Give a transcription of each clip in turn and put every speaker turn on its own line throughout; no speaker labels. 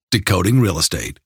Decoding Real Estate.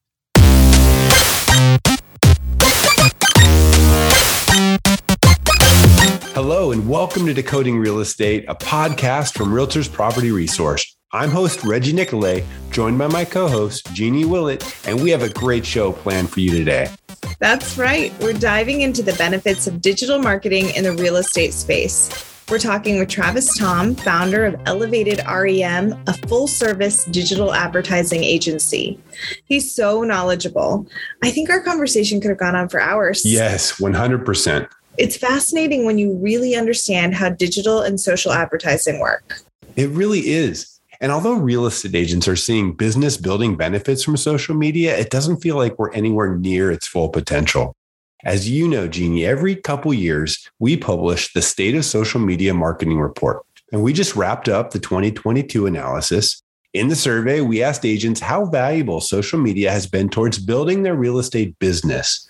Hello, and welcome to Decoding Real Estate, a podcast from Realtors Property Resource. I'm host Reggie Nicolay, joined by my co-host Jeannie Willett, and we have a great show planned for you today.
That's right. We're diving into the benefits of digital marketing in the real estate space. We're talking with Travis Tom, founder of Elevated REM, a full-service digital advertising agency. He's so knowledgeable. I think our conversation could have gone on for hours.
Yes, 100%.
It's fascinating when you really understand how digital and social advertising work.
It really is. And although real estate agents are seeing business building benefits from social media, it doesn't feel like we're anywhere near its full potential. As you know, Jeannie, every couple years, we publish the State of Social Media Marketing Report. And we just wrapped up the 2022 analysis. In the survey, we asked agents how valuable social media has been towards building their real estate business.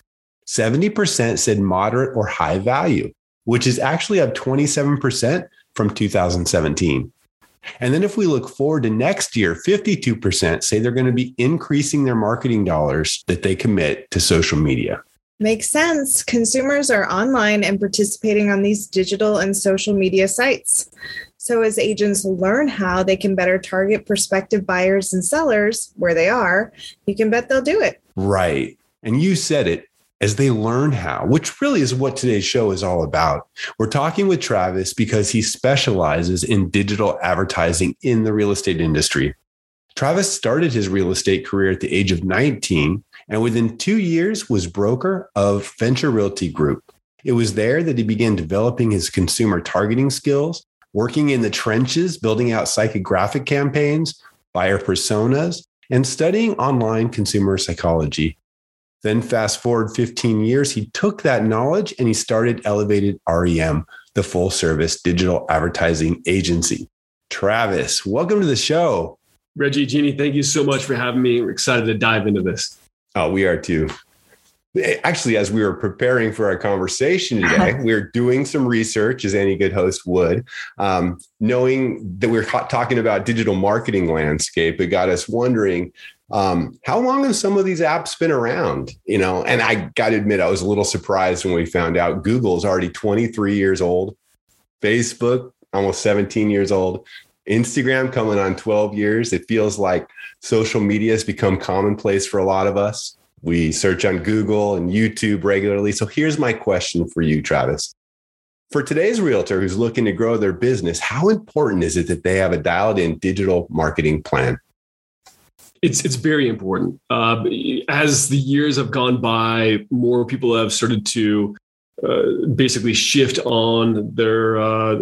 70% said moderate or high value, which is actually up 27% from 2017. And then if we look forward to next year, 52% say they're going to be increasing their marketing dollars that they commit to social media.
Makes sense. Consumers are online and participating on these digital and social media sites. So as agents learn how they can better target prospective buyers and sellers where they are, you can bet they'll do it.
Right. And you said it, as they learn how, which really is what today's show is all about. We're talking with Travis because he specializes in digital advertising in the real estate industry. Travis started his real estate career at the age of 19, and within 2 years was broker of Venture Realty Group. It was there that he began developing his consumer targeting skills, working in the trenches, building out psychographic campaigns, buyer personas, and studying online consumer psychology. Then fast forward 15 years, he took that knowledge and he started Elevated REM, the full service digital advertising agency. Travis, welcome to the show.
Reggie, Jeannie, thank you so much for having me. We're excited to dive into this.
Oh, we are too. Actually, as we were preparing for our conversation today, we were doing some research, as any good host would, knowing that we're talking about digital marketing landscape. It got us wondering, how long have some of these apps been around? And I got to admit, I was a little surprised when we found out Google is already 23 years old, Facebook almost 17 years old, Instagram coming on 12 years. It feels like social media has become commonplace for a lot of us. We search on Google and YouTube regularly. So here's my question for you, Travis. For today's realtor who's looking to grow their business, how important is it that they have a dialed in digital marketing plan?
It's very important. As the years have gone by, more people have started to basically shift on their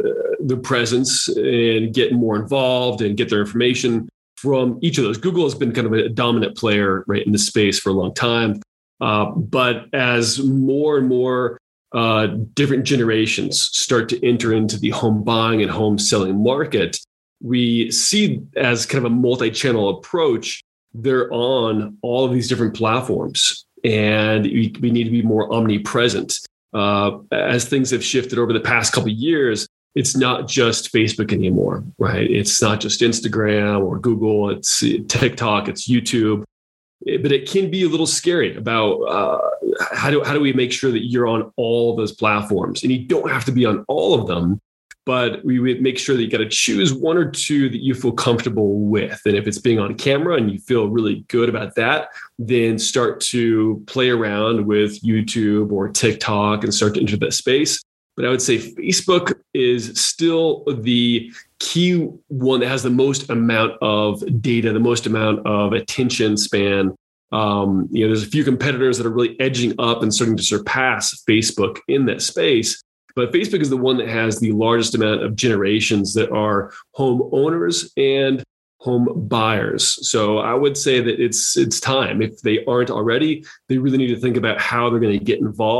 presence and get more involved and get their information from each of those. Google has been kind of a dominant player, right, in the space for a long time. But as more and more different generations start to enter into the home buying and home selling market, we see as kind of a multi-channel approach. They're on all of these different platforms, and we need to be more omnipresent. As things have shifted over the past couple of years, it's not just Facebook anymore, right? It's not just Instagram or Google, it's TikTok, it's YouTube. But it can be a little scary about how do we make sure that you're on all those platforms? And you don't have to be on all of them, but we would make sure that you got to choose one or two that you feel comfortable with. And if it's being on camera and you feel really good about that, then start to play around with YouTube or TikTok and start to enter that space. But I would say Facebook is still the key one that has the most amount of data, the most amount of attention span. There's a few competitors that are really edging up and starting to surpass Facebook in that space. But Facebook is the one that has the largest amount of generations that are homeowners and home buyers. So I would say that it's time. If they aren't already, they really need to think about how they're going to get involved.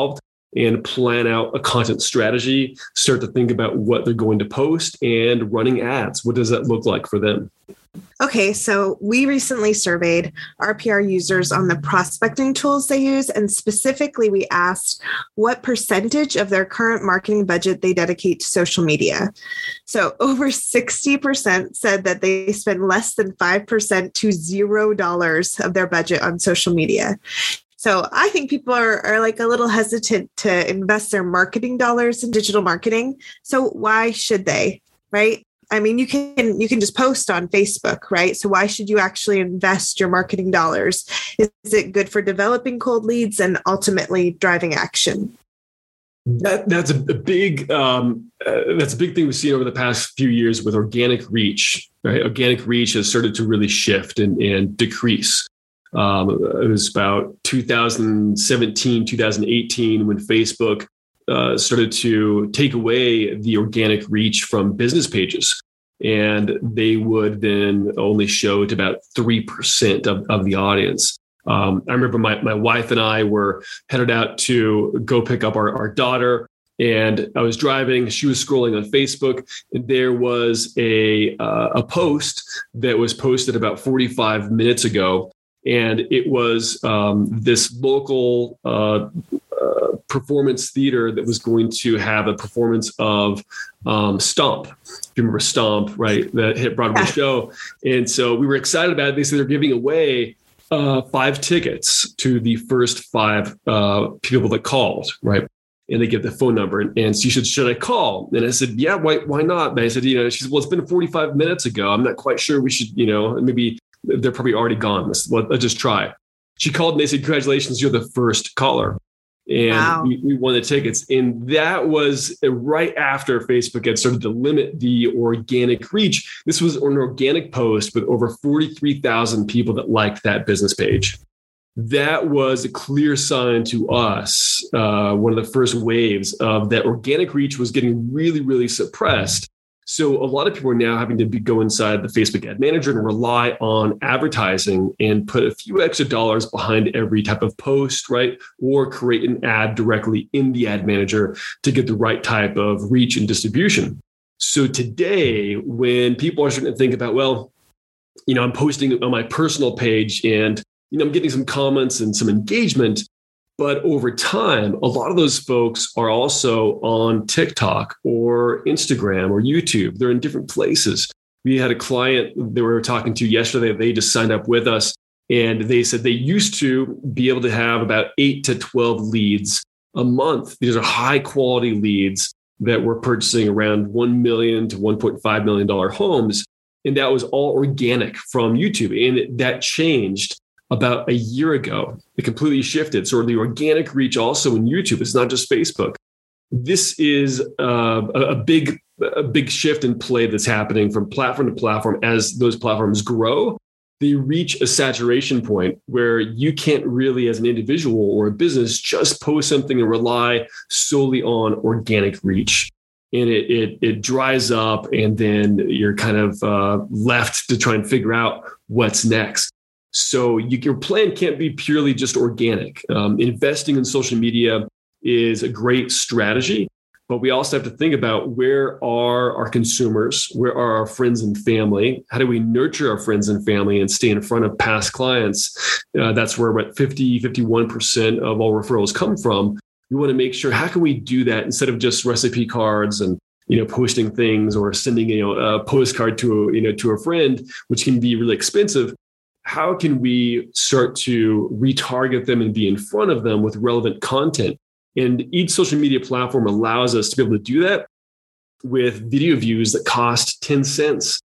and plan out a content strategy, start to think about what they're going to post and running ads. What does that look like for them?
Okay, so we recently surveyed RPR users on the prospecting tools they use, and specifically we asked what percentage of their current marketing budget they dedicate to social media. So over 60% said that they spend less than 5% to $0 of their budget on social media. So I think people are like a little hesitant to invest their marketing dollars in digital marketing. So why should they, right? I mean, you can just post on Facebook, right? So why should you actually invest your marketing dollars? Is it good for developing cold leads and ultimately driving action?
That's a big thing we've seen over the past few years with organic reach. Right, organic reach has started to really shift and decrease. It was about 2017, 2018 when Facebook started to take away the organic reach from business pages. And they would then only show to about 3% of the audience. I remember my wife and I were headed out to go pick up our daughter. And I was driving, she was scrolling on Facebook, and there was a post that was posted about 45 minutes ago. And it was this local performance theater that was going to have a performance of Stomp. If you remember Stomp, right? That hit Broadway show. And so we were excited about it. They said they're giving away 5 tickets to the first 5 people that called, right? And they give the phone number. And she said, should I call? And I said, yeah, why not? And I said, she said, well, it's been 45 minutes ago. I'm not quite sure we should, maybe they're probably already gone. Let's just try. She called and they said, congratulations, you're the first caller. And wow. we won the tickets. And that was right after Facebook had started to limit the organic reach. This was an organic post with over 43,000 people that liked that business page. That was a clear sign to us, one of the first waves of that organic reach was getting really, really suppressed. So a lot of people are now having to go inside the Facebook Ad Manager and rely on advertising and put a few extra dollars behind every type of post, right? Or create an ad directly in the Ad Manager to get the right type of reach and distribution. So today, when people are starting to think about, well, I'm posting on my personal page and, I'm getting some comments and some engagement, but over time, a lot of those folks are also on TikTok or Instagram or YouTube. They're in different places. We had a client that we were talking to yesterday. They just signed up with us, and they said they used to be able to have about 8 to 12 leads a month. These are high quality leads that were purchasing around $1 million to $1.5 million homes. And that was all organic from YouTube. And that changed about a year ago. It completely shifted. So the organic reach also in YouTube, it's not just Facebook. This is a big shift in play that's happening from platform to platform. As those platforms grow, they reach a saturation point where you can't really, as an individual or a business, just post something and rely solely on organic reach. And it dries up, and then you're kind of left to try and figure out what's next. So your plan can't be purely just organic. Investing in social media is a great strategy, but we also have to think about where are our consumers, where are our friends and family, how do we nurture our friends and family and stay in front of past clients? That's where about 51% of all referrals come from. We want to make sure, how can we do that instead of just recipe cards and posting things or sending a postcard to a friend, which can be really expensive. How can we start to retarget them and be in front of them with relevant content? And each social media platform allows us to be able to do that with video views that cost 10 cents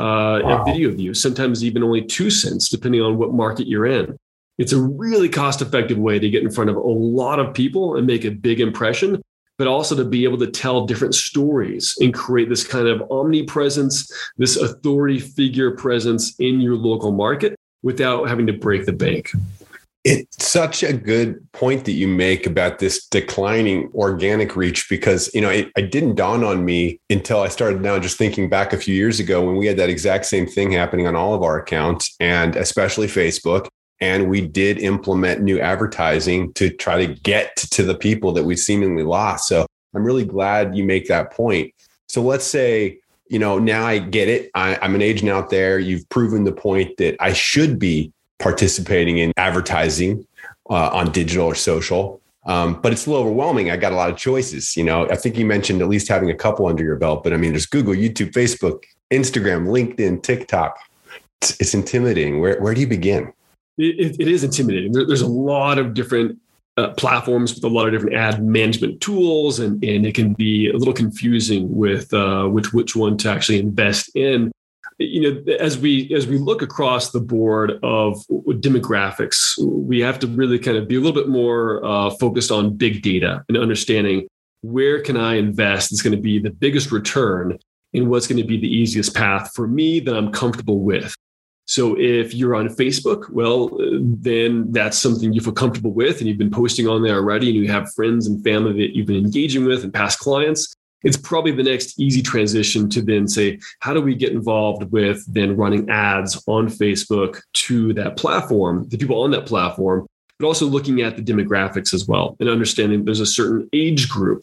a video view, sometimes even only 2 cents, depending on what market you're in. It's a really cost-effective way to get in front of a lot of people and make a big impression, but also to be able to tell different stories and create this kind of omnipresence, this authority figure presence in your local market without having to break the bank.
It's such a good point that you make about this declining organic reach, because, it didn't dawn on me until I started now just thinking back a few years ago when we had that exact same thing happening on all of our accounts, and especially Facebook. And we did implement new advertising to try to get to the people that we seemingly lost. So I'm really glad you make that point. So let's say, now I get it. I'm an agent out there. You've proven the point that I should be participating in advertising on digital or social. But it's a little overwhelming. I got a lot of choices. I think you mentioned at least having a couple under your belt, but I mean, there's Google, YouTube, Facebook, Instagram, LinkedIn, TikTok. It's intimidating. Where do you begin?
It is intimidating. There's a lot of different platforms with a lot of different ad management tools, and it can be a little confusing with which one to actually invest in. As we look across the board of demographics, we have to really kind of be a little bit more focused on big data and understanding where can I invest that's going to be the biggest return and what's going to be the easiest path for me that I'm comfortable with. So if you're on Facebook, well, then that's something you feel comfortable with and you've been posting on there already, and you have friends and family that you've been engaging with and past clients. It's probably the next easy transition to then say, how do we get involved with then running ads on Facebook to that platform, the people on that platform, but also looking at the demographics as well and understanding there's a certain age group.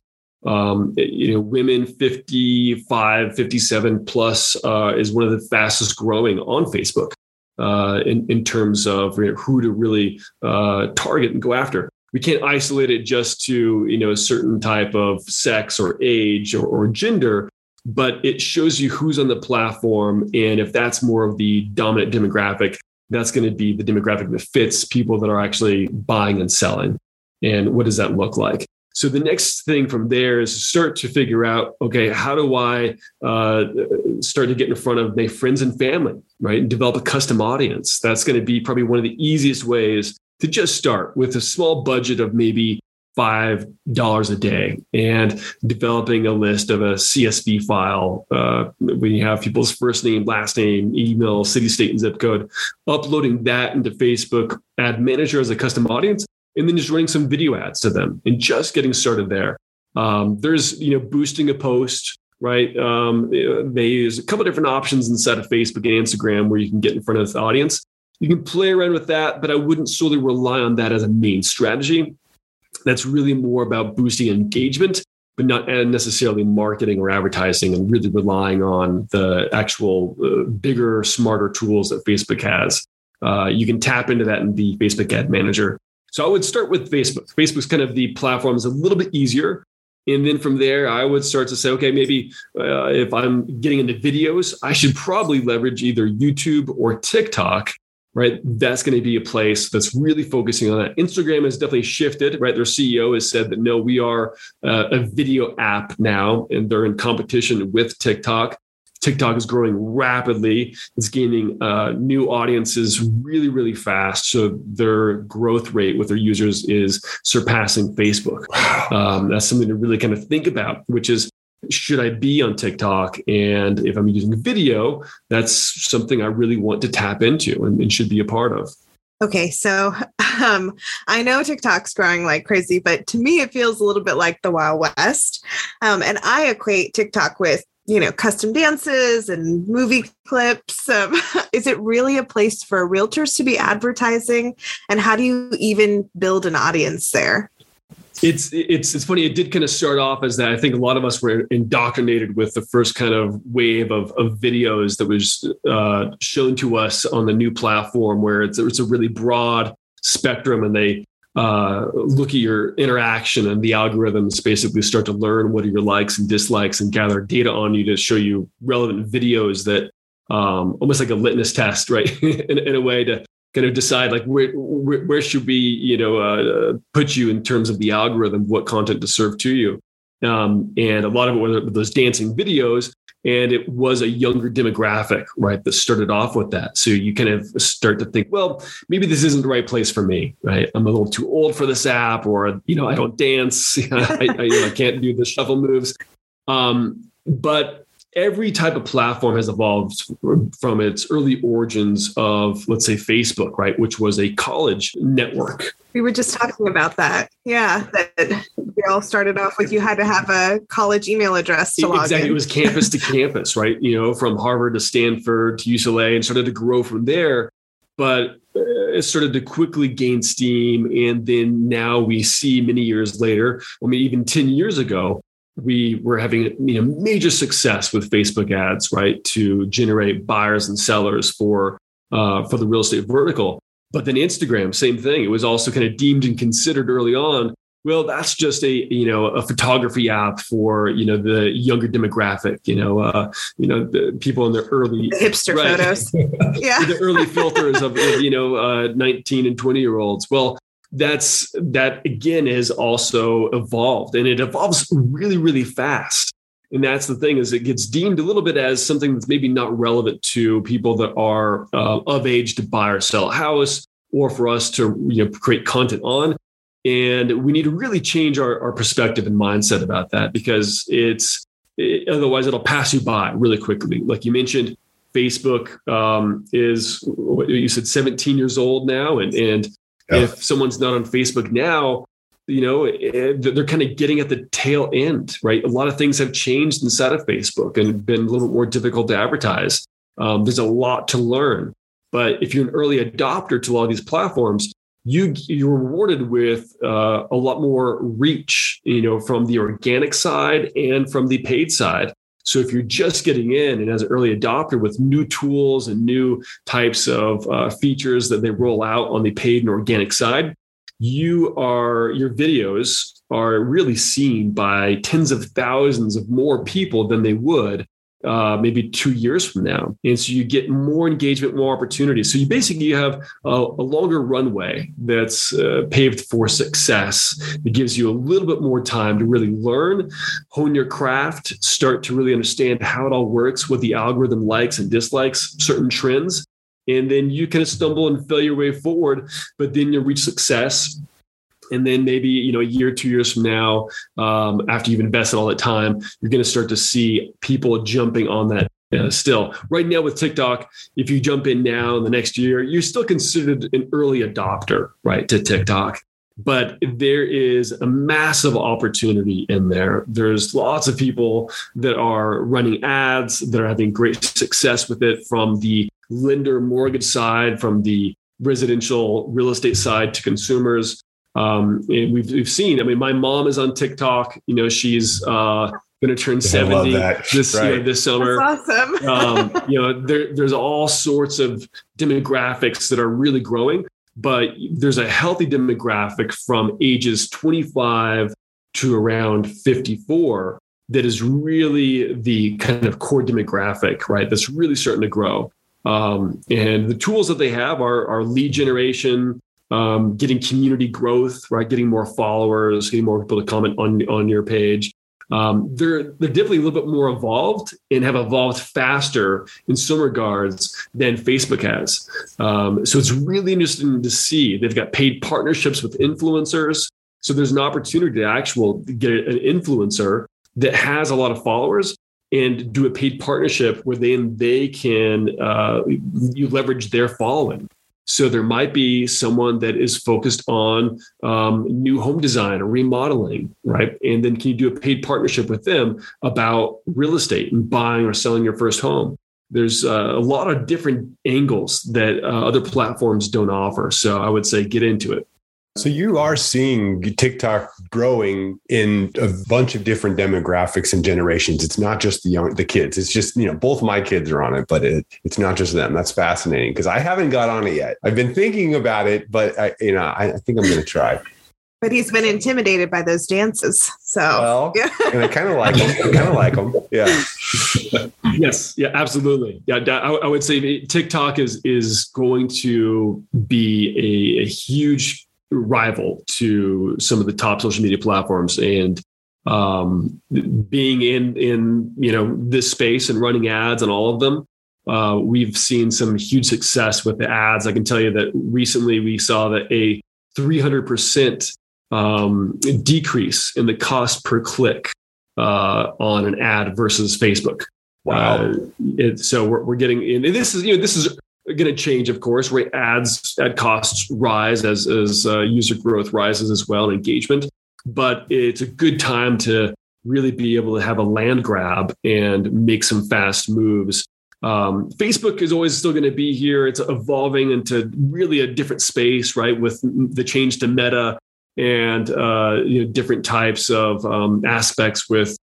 Women 55, 57 plus is one of the fastest growing on Facebook in terms of who to really target and go after. We can't isolate it just to a certain type of sex or age or gender, but it shows you who's on the platform, and if that's more of the dominant demographic, that's going to be the demographic that fits people that are actually buying and selling. And what does that look like? So the next thing from there is start to figure out, okay, how do I start to get in front of my friends and family, right? And develop a custom audience. That's going to be probably one of the easiest ways to just start with a small budget of maybe $5 a day and developing a list of a CSV file. When you have people's first name, last name, email, city, state, and zip code, uploading that into Facebook Ad Manager as a custom audience, and then just running some video ads to them and just getting started there. There's, boosting a post, right? There's a couple of different options inside of Facebook and Instagram where you can get in front of the audience. You can play around with that, but I wouldn't solely rely on that as a main strategy. That's really more about boosting engagement, but not necessarily marketing or advertising, and really relying on the actual bigger, smarter tools that Facebook has. You can tap into that in the Facebook Ad Manager. So I would start with Facebook. Facebook's kind of the platform is a little bit easier. And then from there, I would start to say, okay, maybe if I'm getting into videos, I should probably leverage either YouTube or TikTok, right? That's going to be a place that's really focusing on that. Instagram has definitely shifted, right? Their CEO has said that, no, we are a video app now, and they're in competition with TikTok. TikTok is growing rapidly. It's gaining new audiences really, really fast. So their growth rate with their users is surpassing Facebook. That's something to really kind of think about, which is, should I be on TikTok? And if I'm using video, that's something I really want to tap into and should be a part of.
Okay, so I know TikTok's growing like crazy, but to me, it feels a little bit like the Wild West. And I equate TikTok with custom dances and movie clips. Is it really a place for realtors to be advertising? And how do you even build an audience there?
It's funny. It did kind of start off as that. I think a lot of us were indoctrinated with the first kind of wave of videos that was shown to us on the new platform, where it's a really broad spectrum, and they look at your interaction, and the algorithms basically start to learn what are your likes and dislikes and gather data on you to show you relevant videos that almost like a litmus test, right? in a way to kind of decide like where should we put you in terms of the algorithm, what content to serve to you. And a lot of it were those dancing videos, and it was a younger demographic, right, that started off with that. So you kind of start to think, well, maybe this isn't the right place for me, right? I'm a little too old for this app, or I don't dance, I can't do the shuffle moves. But every type of platform has evolved from its early origins of, let's say, Facebook, right, which was a college network.
We were just talking about that. Yeah, that we all started off with you had to have a college email address to log in.
Exactly. It was campus to campus, right? From Harvard to Stanford to UCLA, and started to grow from there. But it started to quickly gain steam. And then now we see many years later, even 10 years ago, we were having major success with Facebook ads, right, to generate buyers and sellers for the real estate vertical. But then Instagram, same thing. It was also kind of deemed and considered early on, well, that's just a photography app for the younger demographic, the people in their early
hipster photos,
the early filters of 19 and 20-year-olds. Well, that again has also evolved, and it evolves really, really fast. And that's the thing, is it gets deemed a little bit as something that's maybe not relevant to people that are of age to buy or sell a house, or for us to create content on. And we need to really change our perspective and mindset about that, because otherwise it'll pass you by really quickly. Like you mentioned, Facebook is, what you said, 17 years old now. And if someone's not on Facebook now, they're kind of getting at the tail end, right? A lot of things have changed inside of Facebook and been a little bit more difficult to advertise. There's a lot to learn. But if you're an early adopter to a lot of these platforms, you're rewarded with a lot more reach, from the organic side and from the paid side. So if you're just getting in and as an early adopter with new tools and new types of features that they roll out on the paid and organic side, your videos are really seen by tens of thousands of more people than they would maybe 2 years from now. And so you get more engagement, more opportunities. So you have a longer runway that's paved for success. It gives you a little bit more time to really learn, hone your craft, start to really understand how it all works, what the algorithm likes and dislikes, certain trends. And then you kind of stumble and fail your way forward, but then you'll reach success. And then maybe, a year, 2 years from now, after you've invested all that time, you're going to start to see people jumping on that still. Right now with TikTok, if you jump in now in the next year, you're still considered an early adopter, right, to TikTok. But there is a massive opportunity in there. There's lots of people that are running ads that are having great success with it, from the lender mortgage side, from the residential real estate side to consumers. And we've seen, my mom is on TikTok, she's going to turn 70 this summer.
That's awesome.
There's all sorts of demographics that are really growing, but there's a healthy demographic from ages 25 to around 54 that is really the kind of core demographic, right? That's really starting to grow. And the tools that they have are lead generation, getting community growth, right? Getting more followers, getting more people to comment on your page. They're definitely a little bit more evolved and have evolved faster in some regards than Facebook has. So it's really interesting to see. They've got paid partnerships with influencers. So there's an opportunity to get an influencer that has a lot of followers and do a paid partnership where they can you leverage their following. So there might be someone that is focused on new home design or remodeling, right? And then can you do a paid partnership with them about real estate and buying or selling your first home? There's a lot of different angles that other platforms don't offer. So I would say get into it.
So you are seeing TikTok growing in a bunch of different demographics and generations. It's not just the kids. It's just, both my kids are on it, but it's not just them. That's fascinating because I haven't got on it yet. I've been thinking about it, but I think I'm going to try.
But he's been intimidated by those dances. So,
and I kind of like them. Yeah.
Yes. Yeah, absolutely. Yeah. I would say TikTok is going to be a huge rival to some of the top social media platforms, and being in this space and running ads on all of them, we've seen some huge success with the ads. I can tell you that recently we saw that a 300% decrease in the cost per click on an ad versus Facebook.
Wow!
So we're getting in, and this is going to change, of course, where ad costs rise as user growth rises as well, and engagement. But it's a good time to really be able to have a land grab and make some fast moves Facebook is always still going to be here. It's evolving into really a different space, right? With the change to Meta and different types of aspects with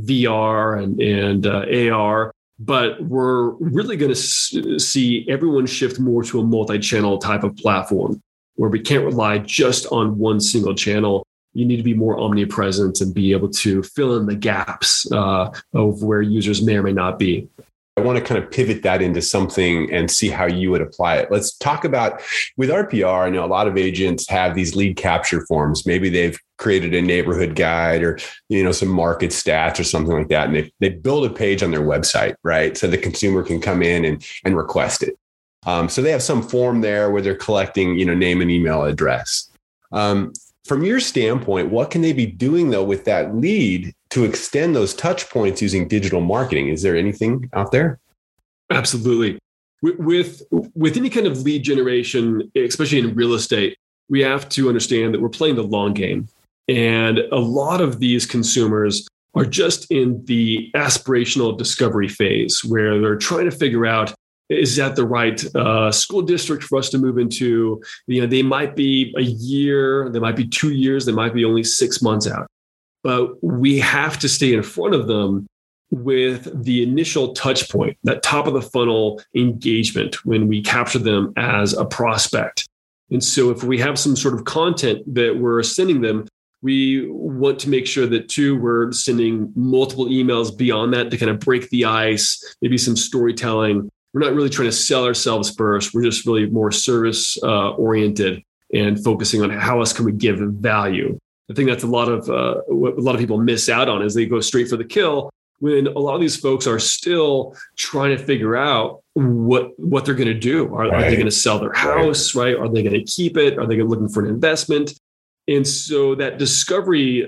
VR and AR. But we're really going to see everyone shift more to a multi-channel type of platform where we can't rely just on one single channel. You need to be more omnipresent and be able to fill in the gaps of where users may or may not be.
I want to kind of pivot that into something and see how you would apply it. Let's talk about with RPR. I know a lot of agents have these lead capture forms. Maybe they've created a neighborhood guide or, some market stats or something like that. And they build a page on their website, right? So the consumer can come in and request it. So they have some form there where they're collecting, name and email address. From your standpoint, what can they be doing though with that lead to extend those touch points using digital marketing? Is there anything out there?
Absolutely. With any kind of lead generation, especially in real estate, we have to understand that we're playing the long game. And a lot of these consumers are just in the aspirational discovery phase where they're trying to figure out, is that the right school district for us to move into? They might be a year, they might be 2 years, they might be only 6 months out. But we have to stay in front of them with the initial touch point, that top of the funnel engagement when we capture them as a prospect. And so if we have some sort of content that we're sending them, we want to make sure that we're sending multiple emails beyond that to kind of break the ice, maybe some storytelling. We're not really trying to sell ourselves first. We're just really more service oriented and focusing on how else can we give value. I think that's what a lot of people miss out on is they go straight for the kill when a lot of these folks are still trying to figure out what they're going to do. Are they going to sell their house, right? Are they going to keep it? Are they looking for an investment? And so that discovery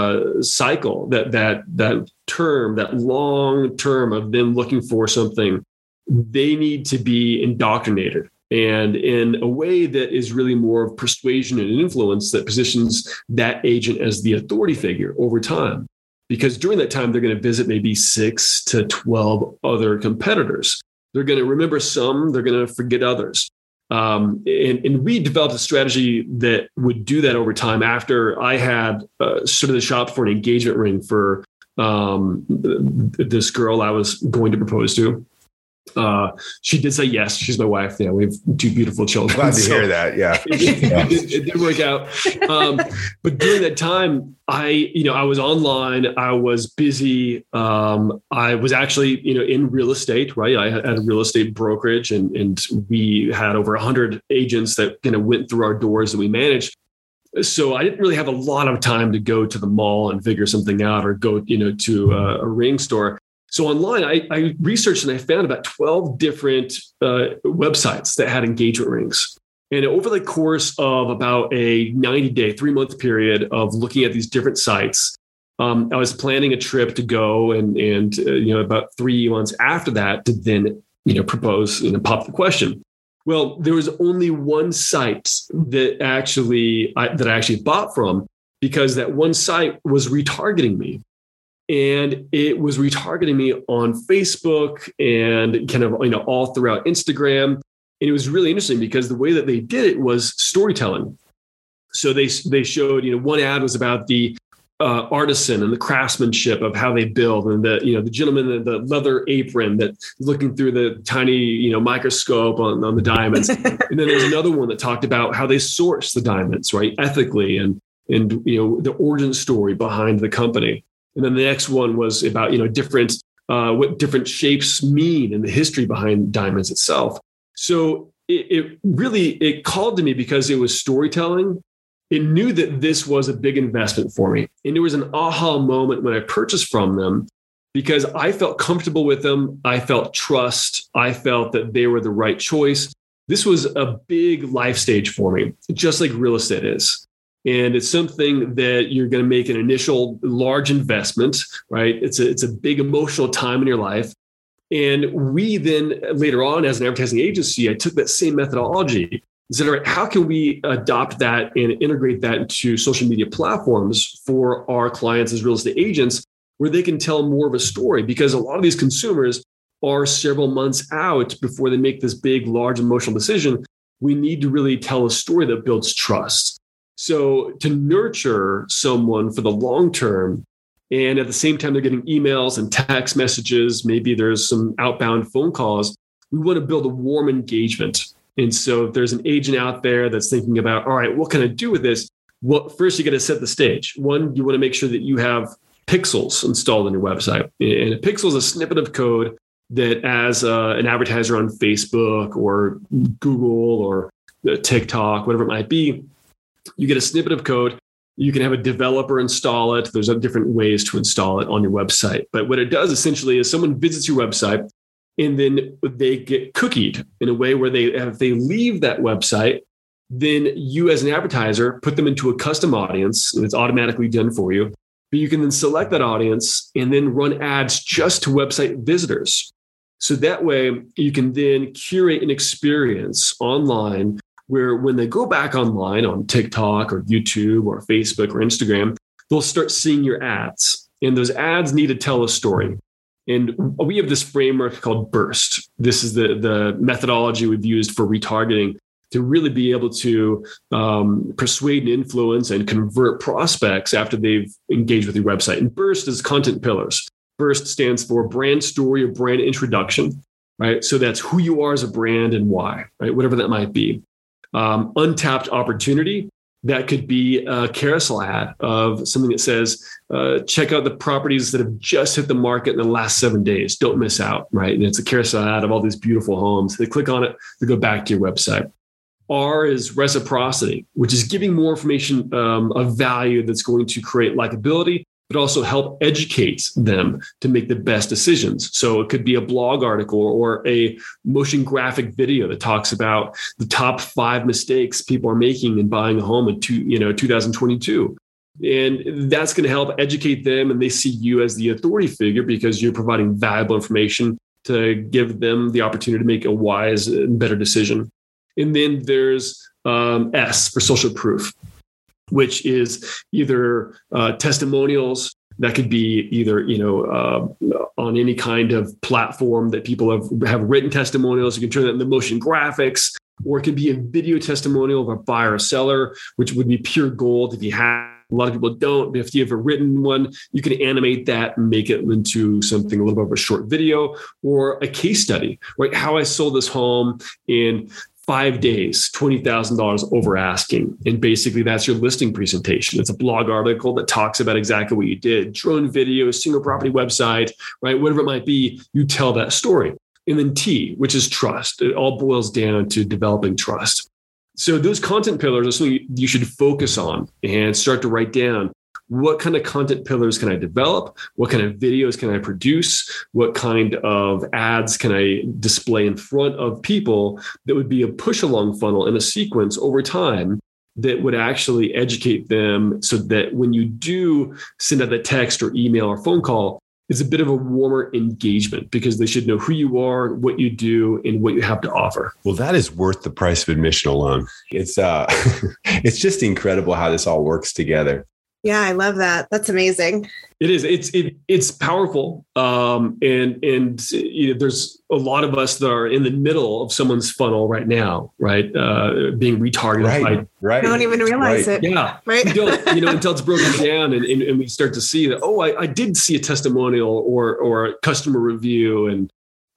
cycle, that term, that long term of them looking for something, they need to be indoctrinated and in a way that is really more of persuasion and influence that positions that agent as the authority figure over time. Because during that time, they're going to visit maybe 6 to 12 other competitors. They're going to remember some, they're going to forget others. And we developed a strategy that would do that over time after I had stood in the shop for an engagement ring for this girl I was going to propose to. She did say yes. She's my wife. Yeah, we have 2 beautiful children.
Glad to hear that. Yeah,
it did work out. But during that time, I was online. I was busy. I was actually, in real estate. Right, I had a real estate brokerage, and we had over 100 agents that went through our doors that we managed. So I didn't really have a lot of time to go to the mall and figure something out, or go, to a ring store. So online, I researched and I found about 12 different websites that had engagement rings. And over the course of about a 90-day, 3-month period of looking at these different sites, I was planning a trip to go and about 3 months after that to then, propose and pop the question. Well, there was only one site that I actually bought from, because that one site was retargeting me. And it was retargeting me on Facebook and kind of, all throughout Instagram. And it was really interesting because the way that they did it was storytelling. So they showed, one ad was about the artisan and the craftsmanship of how they build, and the gentleman in the leather apron that looking through the tiny, microscope on the diamonds. And then there's another one that talked about how they source the diamonds, right, ethically, and the origin story behind the company. And then the next one was about, what different shapes mean and the history behind diamonds itself. So it really called to me because it was storytelling. It knew that this was a big investment for me. And there was an aha moment when I purchased from them, because I felt comfortable with them. I felt trust. I felt that they were the right choice. This was a big life stage for me, just like real estate is. And it's something that you're going to make an initial large investment, right? It's a big emotional time in your life. And we then later on, as an advertising agency, I took that same methodology. Said, all right, how can we adopt that and integrate that into social media platforms for our clients as real estate agents, where they can tell more of a story? Because a lot of these consumers are several months out before they make this big, large emotional decision, we need to really tell a story that builds trust. So to nurture someone for the long term, and at the same time, they're getting emails and text messages, maybe there's some outbound phone calls, we want to build a warm engagement. And so if there's an agent out there that's thinking about, all right, what can I do with this? Well, first, you got to set the stage. One, you want to make sure that you have pixels installed on your website. And a pixel is a snippet of code that as an advertiser on Facebook or Google or TikTok, whatever it might be, you get a snippet of code. You can have a developer install it. There's different ways to install it on your website. But what it does essentially is someone visits your website and then they get cookied in a way where if they leave that website, then you as an advertiser put them into a custom audience and it's automatically done for you. But you can then select that audience and then run ads just to website visitors. So that way you can then curate an experience online where when they go back online on TikTok or YouTube or Facebook or Instagram, they'll start seeing your ads. And those ads need to tell a story. And we have this framework called BURST. This is the methodology we've used for retargeting to really be able to persuade and influence and convert prospects after they've engaged with your website. And BURST is content pillars. BURST stands for brand story or brand introduction, right? So that's who you are as a brand and why, right? Whatever that might be. Untapped opportunity. That could be a carousel ad of something that says, check out the properties that have just hit the market in the last 7 days. Don't miss out, right? And it's a carousel ad of all these beautiful homes. They click on it, they go back to your website. R is reciprocity, which is giving more information of value that's going to create likability, but also help educate them to make the best decisions. So it could be a blog article or a motion graphic video that talks about the top 5 mistakes people are making in buying a home in 2022. And that's going to help educate them, and they see you as the authority figure because you're providing valuable information to give them the opportunity to make a wise and better decision. And then there's S for social proof, which is either testimonials that could be either on any kind of platform that people have written testimonials. You can turn that into motion graphics, or it could be a video testimonial of a buyer or seller, which would be pure gold if you have. A lot of people don't, but if you have a written one, you can animate that and make it into something a little bit of a short video or a case study, right? How I sold this home in 5 days, $20,000 over asking. And basically that's your listing presentation. It's a blog article that talks about exactly what you did. Drone video, single property website, right? Whatever it might be, you tell that story. And then T, which is trust. It all boils down to developing trust. So those content pillars are something you should focus on and start to write down. What kind of content pillars can I develop? What kind of videos can I produce? What kind of ads can I display in front of people that would be a push along funnel in a sequence over time that would actually educate them so that when you do send out that text or email or phone call, it's a bit of a warmer engagement because they should know who you are, what you do, and what you have to offer.
Well, that is worth the price of admission alone. It's it's just incredible how this all works together.
Yeah, I love that. That's amazing.
It is. It's powerful. And there's a lot of us that are in the middle of someone's funnel right now, right? Being retargeted.
Right.
Don't even realize it.
Yeah.
Right.
We don't, until it's broken down and we start to see that, I did see a testimonial or a customer review. And,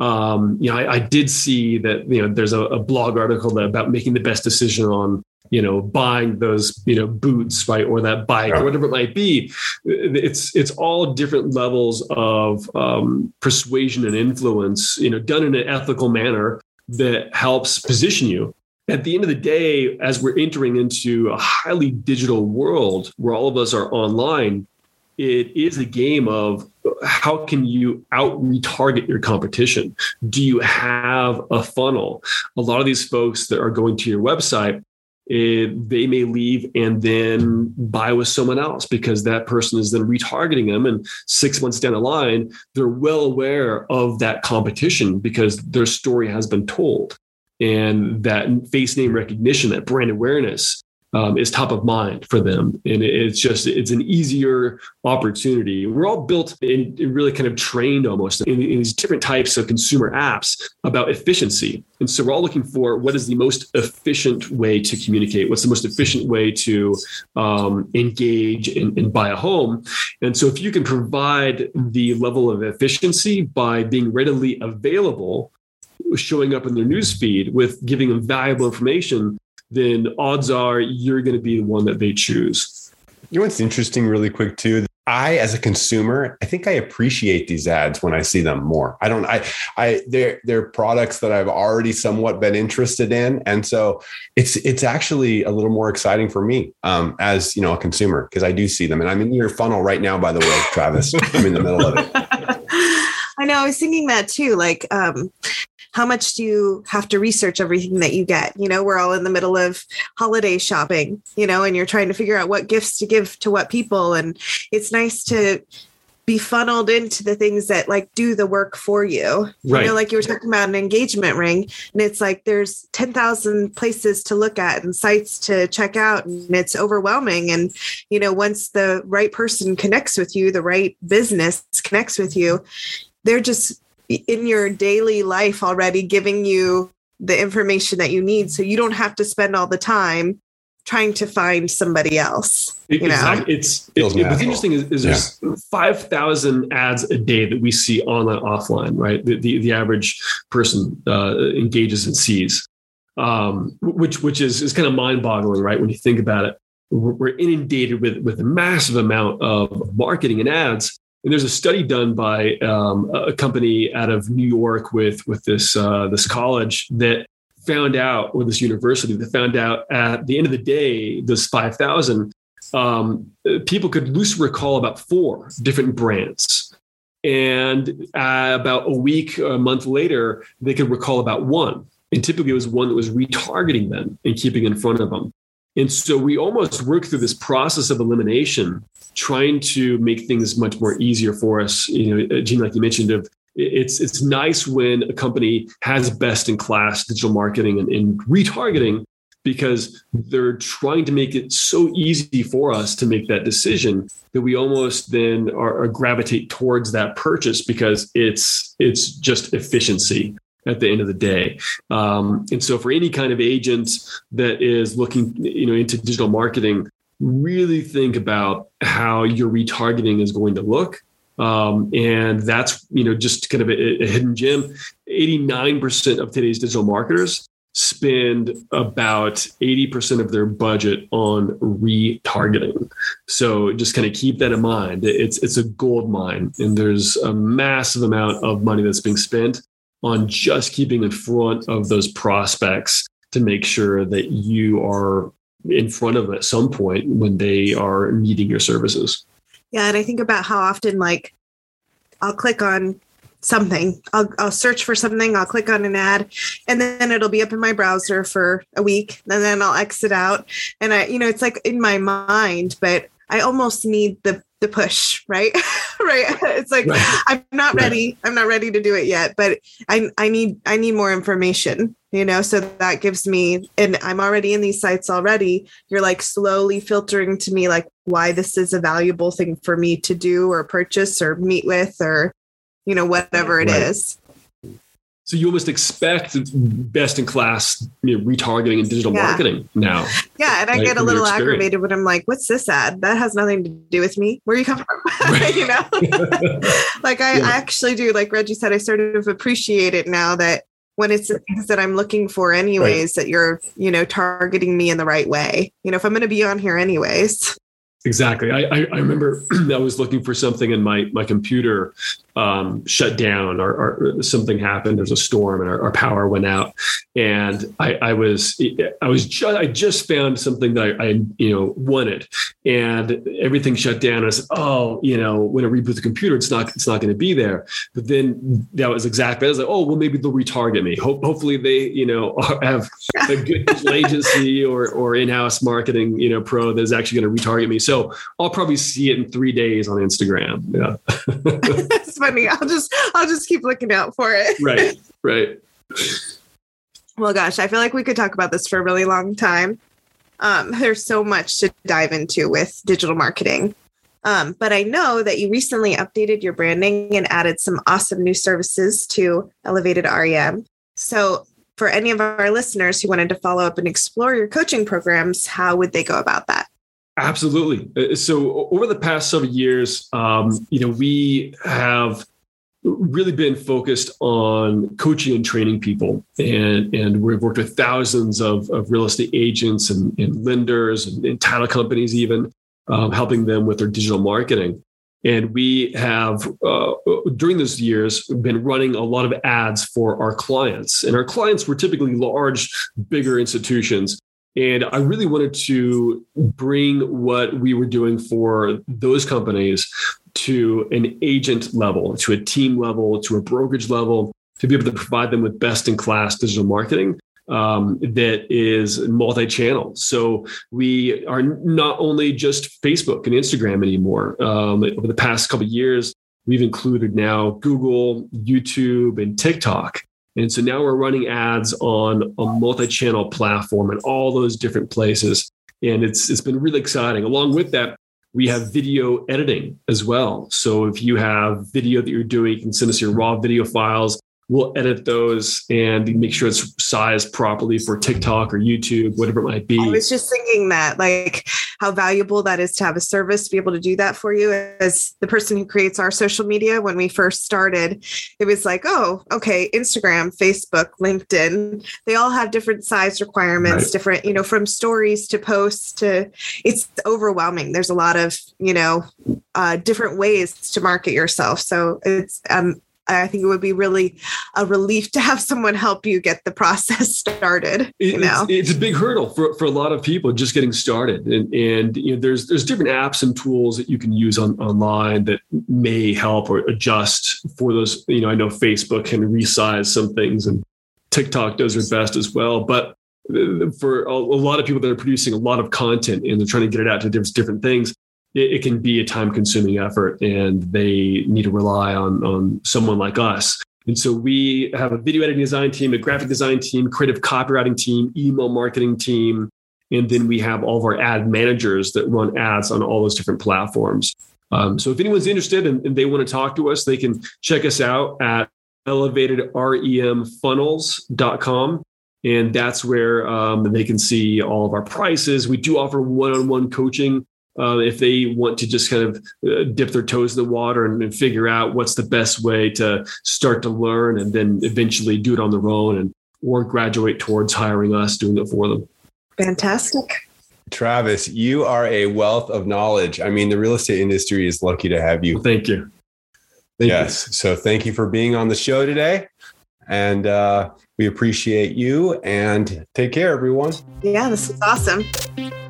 I did see that, there's a blog article about making the best decision on, buying those, boots, right? Or that bike or whatever it might be. It's all different levels of persuasion and influence, done in an ethical manner that helps position you. At the end of the day, as we're entering into a highly digital world where all of us are online, it is a game of how can you out-retarget your competition? Do you have a funnel? A lot of these folks that are going to your website, they may leave and then buy with someone else because that person is then retargeting them. And 6 months down the line, they're well aware of that competition because their story has been told. And that face name recognition, that brand awareness is top of mind for them. And it's an easier opportunity. We're all built and really kind of trained almost in these different types of consumer apps about efficiency. And so we're all looking for what is the most efficient way to communicate, what's the most efficient way to engage and buy a home. And so if you can provide the level of efficiency by being readily available, showing up in their newsfeed with giving them valuable information, then odds are you're going to be the one that they choose.
You know what's interesting really quick too? As a consumer, I think I appreciate these ads when I see them more. They're products that I've already somewhat been interested in. And so it's actually a little more exciting for me as, a consumer, because I do see them. And I'm in your funnel right now, by the way, Travis. I'm in the middle of it.
I know. I was thinking that too. Like, how much do you have to research everything that you get? We're all in the middle of holiday shopping, and you're trying to figure out what gifts to give to what people. And it's nice to be funneled into the things that like do the work for you.
Right.
Like you were talking about an engagement ring, and it's like there's 10,000 places to look at and sites to check out, and it's overwhelming. And, once the right person connects with you, the right business connects with you, they're just in your daily life already giving you the information that you need. So you don't have to spend all the time trying to find somebody else.
Exactly. What's interesting is there's 5,000 ads a day that we see online, offline, right? The average person engages and sees, which is kind of mind boggling, right? When you think about it, we're inundated with a massive amount of marketing and ads. And there's a study done by a company out of New York with this college that found out, or this university that found out at the end of the day, this 5,000 people could loosely recall about 4 different brands. And about a week, a month later, they could recall about 1. And typically it was one that was retargeting them and keeping in front of them. And so we almost work through this process of elimination, trying to make things much more easier for us. Gene, like you mentioned, it's nice when a company has best in class digital marketing and retargeting, because they're trying to make it so easy for us to make that decision that we almost then are gravitate towards that purchase because it's just efficiency at the end of the day. And so for any kind of agent that is looking, into digital marketing, really think about how your retargeting is going to look. And that's, just kind of a hidden gem. 89% of today's digital marketers spend about 80% of their budget on retargeting. So just kind of keep that in mind. It's a gold mine, and there's a massive amount of money that's being spent on just keeping in front of those prospects to make sure that you are in front of them at some point when they are needing your services.
Yeah. And I think about how often, like, I'll click on something, I'll search for something, I'll click on an ad, and then it'll be up in my browser for a week, and then I'll exit out. And it's like in my mind, but I almost need the push, right? Right. It's like, right. I'm not ready. I'm not ready to do it yet, but I need more information, so that gives me, and I'm already in these sites already. You're like slowly filtering to me, like why this is a valuable thing for me to do or purchase or meet with, or, whatever it is.
So you almost expect best in class retargeting and digital marketing now.
Yeah. And I get a little aggravated when I'm like, what's this ad? That has nothing to do with me. Where you come from? Right. Like I actually do, like Reggie said, I sort of appreciate it now that when it's the things that I'm looking for anyways, that you're, targeting me in the right way. If I'm going to be on here anyways.
Exactly. I remember I was looking for something and my computer shut down or something happened. There's a storm and our power went out. And I just found something that I wanted, and everything shut down. And I said, when I reboot the computer, it's not going to be there. But then that was exactly, I was like, well, maybe they'll retarget me. Hopefully they, have a good digital agency or in-house marketing, pro that is actually going to retarget me. So I'll probably see it in 3 days on Instagram. Yeah.
That's funny. I'll just keep looking out for it.
Right.
Well, gosh, I feel like we could talk about this for a really long time. There's so much to dive into with digital marketing. But I know that you recently updated your branding and added some awesome new services to Elevated REM. So for any of our listeners who wanted to follow up and explore your coaching programs, how would they go about that?
Absolutely. So over the past several years, we have really been focused on coaching and training people. And we've worked with thousands of real estate agents and lenders and title companies even, helping them with their digital marketing. And we have, during those years, been running a lot of ads for our clients. And our clients were typically large, bigger institutions. And I really wanted to bring what we were doing for those companies to an agent level, to a team level, to a brokerage level, to be able to provide them with best-in-class digital marketing that is multi-channel. So we are not only just Facebook and Instagram anymore. Over the past couple of years, we've included now Google, YouTube, and TikTok. And so now we're running ads on a multi-channel platform in all those different places. And it's been really exciting. Along with that, we have video editing as well. So if you have video that you're doing, you can send us your raw video files. We'll edit those and make sure it's sized properly for TikTok or YouTube, whatever it might be.
I was just thinking that, like, how valuable that is to have a service to be able to do that for you. As the person who creates our social media, when we first started, it was like, oh, okay, Instagram, Facebook, LinkedIn, they all have different size requirements, right. Different, from stories to posts to, it's overwhelming. There's a lot of, different ways to market yourself. So it's, I think it would be really a relief to have someone help you get the process started.
It's a big hurdle for a lot of people just getting started. And there's different apps and tools that you can use online that may help or adjust for those. I know Facebook can resize some things and TikTok does their best as well. But for a lot of people that are producing a lot of content and they're trying to get it out to different things, it can be a time-consuming effort, and they need to rely on someone like us. And so we have a video editing design team, a graphic design team, creative copywriting team, email marketing team, and then we have all of our ad managers that run ads on all those different platforms. So if anyone's interested and they want to talk to us, they can check us out at elevatedremfunnels.com. And that's where they can see all of our prices. We do offer one-on-one coaching. If they want to just kind of dip their toes in the water and figure out what's the best way to start to learn and then eventually do it on their own or graduate towards hiring us, doing it for them.
Fantastic.
Travis, you are a wealth of knowledge. I mean, the real estate industry is lucky to have you.
Well, thank you.
Yes. So thank you for being on the show today. And we appreciate you, and take care, everyone.
Yeah, this was awesome.